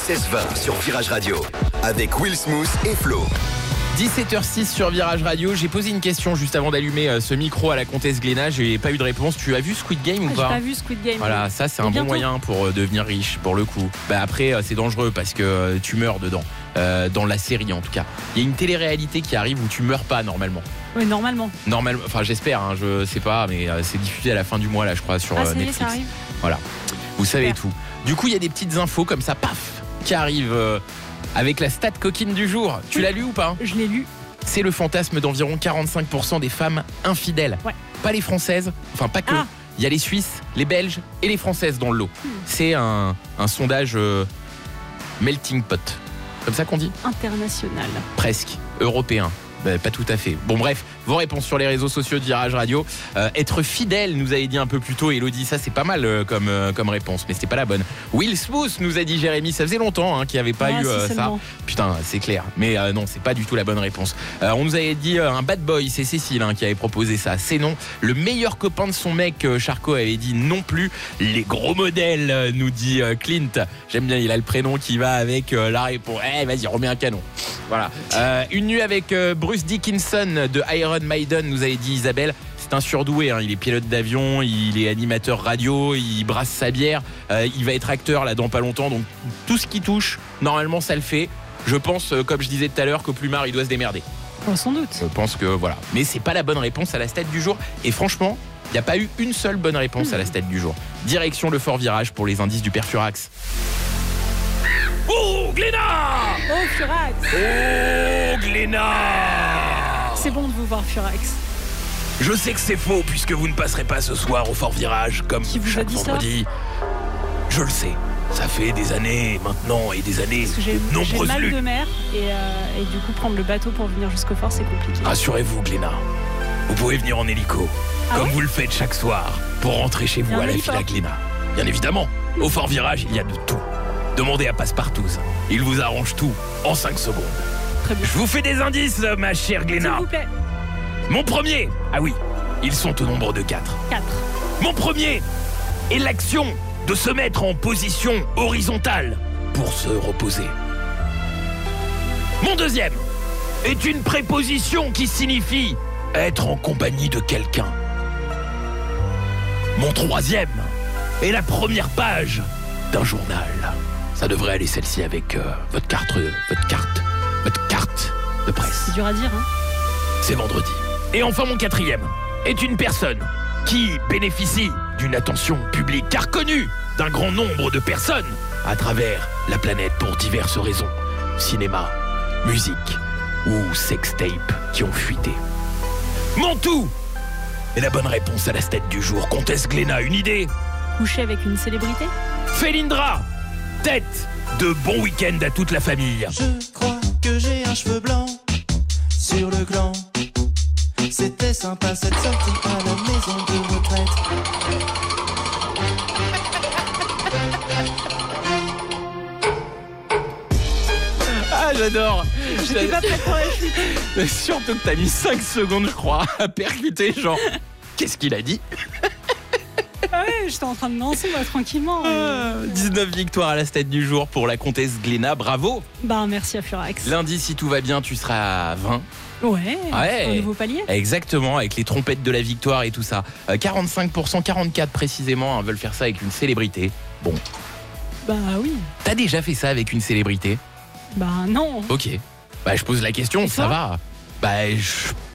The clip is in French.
16-20 sur Virage Radio avec Will Smooth et Flo. 17h06 sur Virage Radio. J'ai posé une question juste avant d'allumer ce micro à la comtesse Glénat. J'ai pas eu de réponse. Tu as vu Squid Game ou pas? J'ai pas vu Squid Game. Voilà, ça c'est un bon moyen pour devenir riche, pour le coup. Après, c'est dangereux parce que tu meurs dedans. Dans la série en tout cas. Il y a une télé-réalité qui arrive où tu meurs pas normalement. Oui, normalement. Enfin, j'espère, hein, je sais pas, mais c'est diffusé à la fin du mois là, je crois, sur Netflix. Ça arrive. Voilà. Vous savez Super. tout. Du coup, il y a des petites infos comme ça, paf, qui arrivent avec la stat coquine du jour. Tu l'as lu ou pas? Je l'ai lu. C'est le fantasme d'environ 45% des femmes infidèles. Ouais. Pas les Françaises, enfin pas que. Il y a les Suisses, les Belges et les Françaises dans le lot. C'est un sondage melting pot. Comme ça qu'on dit? International. Presque. Européen. Pas tout à fait. Bon bref, vos réponses sur les réseaux sociaux de Virage Radio. Être fidèle, nous avait dit un peu plus tôt Elodie, ça c'est pas mal comme réponse, mais c'était pas la bonne. Will Smooth nous a dit Jérémy, ça faisait longtemps qu'il n'y avait pas eu ça. Putain, c'est clair. Mais non, c'est pas du tout la bonne réponse. On nous avait dit un bad boy, c'est Cécile qui avait proposé ça. C'est non. Le meilleur copain de son mec, Charcot, avait dit non plus. Les gros modèles, nous dit Clint. J'aime bien, il a le prénom qui va avec la réponse. Vas-y, remets un canon. Voilà. Une nuit avec Bruce Dickinson de Iron Maiden, nous avait dit Isabelle. C'est un surdoué, il est pilote d'avion, il est animateur radio, il brasse sa bière, il va être acteur là dans pas longtemps, donc tout ce qui touche, normalement ça le fait. Je pense, comme je disais tout à l'heure, qu'au plumard il doit se démerder. Sans doute. Je pense que voilà. Mais c'est pas la bonne réponse à la stat du jour. Et franchement, il n'y a pas eu une seule bonne réponse à la stat du jour. Direction le Fort Virage pour les indices du Père Furax. Oh, Glénat! Oh, Furax! Oh, Glénat! C'est bon de vous voir, Furax. Je sais que c'est faux puisque vous ne passerez pas ce soir au Fort Virage comme chaque vendredi. Je le sais. Ça fait des années maintenant et des années de nombreuses luttes. J'ai mal luttes. de mer et du coup prendre le bateau pour venir jusqu'au fort c'est compliqué. Rassurez-vous, Glénat. Vous pouvez venir en hélico comme vous le faites chaque soir pour rentrer chez vous à la Villa Glénat. Bien évidemment, au Fort Virage, il y a de tout. Demandez à Passepartouze. Il vous arrange tout en 5 secondes. Très bien. Je vous fais des indices, ma chère Glénat. S'il vous plaît. Mon premier, oui, ils sont au nombre de 4. 4. Mon premier est l'action de se mettre en position horizontale pour se reposer. Mon deuxième est une préposition qui signifie être en compagnie de quelqu'un. Mon troisième est la première page d'un journal. Ça devrait aller celle-ci avec votre carte de presse. C'est dur à dire, C'est vendredi. Et enfin, mon quatrième est une personne qui bénéficie d'une attention publique car connue d'un grand nombre de personnes à travers la planète pour diverses raisons. Cinéma, musique ou sextape qui ont fuité. Mon tout est la bonne réponse à la stat du jour. Comtesse Glénat, une idée? Coucher avec une célébrité? Félindra, tête de bon week-end à toute la famille. Je crois que j'ai un cheveu blanc sur le gland. C'était sympa cette sortie à la maison de retraite. Ah, j'adore. J'étais pas prête pour la suite. Surtout que t'as mis 5 secondes, je crois, à percuter, genre, qu'est-ce qu'il a dit? J'étais en train de danser tranquillement. 19 victoires à la stat du jour pour la comtesse Glénat, bravo. Merci à Furax. Lundi, si tout va bien, tu seras à 20. Ouais, un nouveau palier. Exactement, avec les trompettes de la victoire et tout ça. 45%, 44% précisément, veulent faire ça avec une célébrité. Bon. Oui. T'as déjà fait ça avec une célébrité? Non. Ok. Je pose la question, Et ça toi? va.